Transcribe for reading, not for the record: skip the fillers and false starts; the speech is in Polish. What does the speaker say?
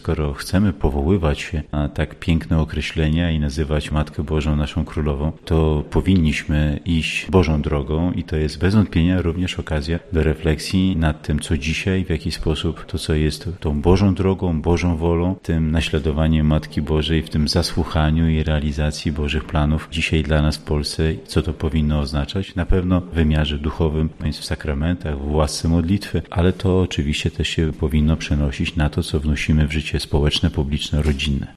skoro chcemy powoływać się na tak piękne określenia i nazywać Matkę Bożą naszą Królową, to powinniśmy iść Bożą drogą i to jest bez wątpienia również okazja do refleksji nad tym, co dzisiaj, w jaki sposób to, co jest tą Bożą drogą, Bożą wolą, tym naśladowaniem Matki Bożej, w tym zasłuchaniu i realizacji Bożych planów dzisiaj dla nas w Polsce, co to powinno oznaczać. Na pewno w wymiarze duchowym, więc w sakramentach, w łasce modlitwy, ale to oczywiście też się powinno przenosić na to, co wnosimy w życie społeczne, publiczne, rodzinne.